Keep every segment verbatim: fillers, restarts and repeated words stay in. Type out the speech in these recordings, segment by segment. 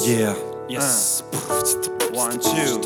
Yeah, yes. One, two.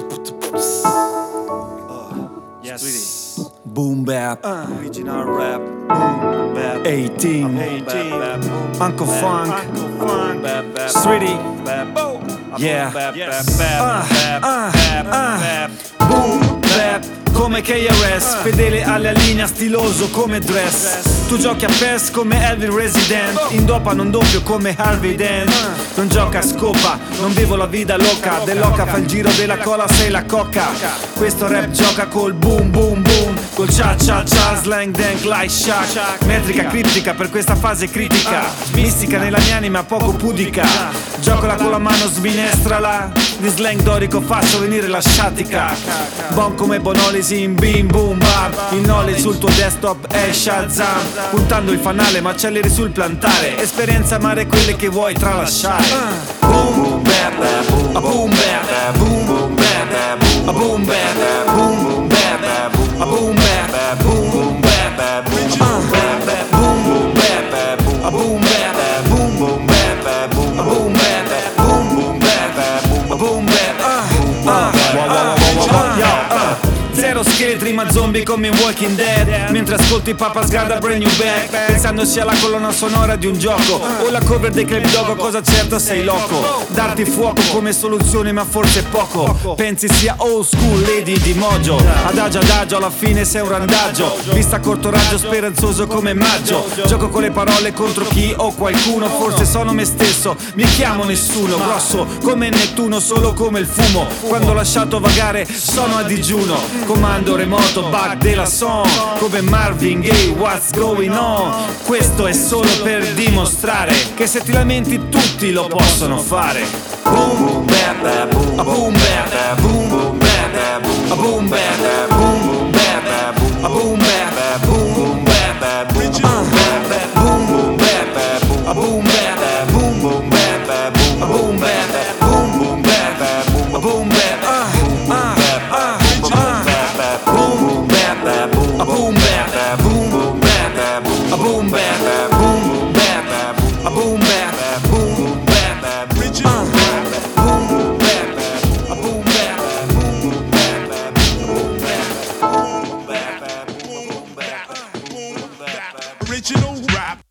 Uh, yes. Sweetie. Boom bap. Uh, original rap. Boom bap. eighteen. eighteen. Bap, bap, Uncle bap, Funk. Uncle Funk. Bap, bap, Sweetie. bap, boom. Yeah. Bap, Yes. bap, bap, Uh, bap, uh, bap, uh. bap. Boom bap. Come K R S, fedele alla linea, stiloso come dress. Tu giochi a P E S come Elvin Resident, in dopa non doppio come Harvey Dent. Non gioca a scopa, non vivo la vita loca, dell'oca fa il giro della cola, sei la cocca. Questo rap gioca col boom boom boom, col cia cia cia, slang dank like Shaq. Metrica criptica per questa fase critica, mistica nella mia anima poco pudica. Giocola con la mano, sminestrala, di slang dorico faccio venire la sciatica. Bon come Bonolisi in bim boom bap, il knowledge sul tuo desktop è Shazam. Puntando il fanale ma acceleri sul plantare, esperienza amare quelle che vuoi tralasciare. Boom bap, a boom bap, boom boom bap, a boom bap, boom boom bap, a boom bap, boom boom bap, boom boom bap, boom boom bap, a boom bap, boom boom bap, a boom bap, boom boom bap, a boom bap. Zero scheletri ma zombie come in Walking Dead, mentre ascolti Papa Sgarda Brand New Back, pensando sia la colonna sonora di un gioco o la cover dei Club Dogo, cosa certa sei loco. Darti fuoco come soluzione ma forse poco, pensi sia old school lady di mojo. Adagio adagio alla fine sei un randaggio, vista a corto raggio speranzoso come maggio. Gioco con le parole contro chi o qualcuno, forse sono me stesso, mi chiamo nessuno. Grosso come Nettuno, solo come il fumo, quando ho lasciato vagare sono a digiuno. Comando remoto, bug della song, come Marvin Gaye, what's going on? Questo è solo per dimostrare che se ti lamenti tutti lo possono fare. Boom bap, a boom bap, boom boom bap, a boom bap, boom boom bap, a boom bap, boom boom bap, boom boom bap, boom boom bap, a boom bap, boom boom bap, a boom bap, boom boom bap, a boom bap. A boom bap, boom boom bap, a boom bap, boom boom bap, a boom bap, boom boom bap, boom bap, a boom bap, boom bap, boom bap, boom bap, boom bap, boom bap, original rap.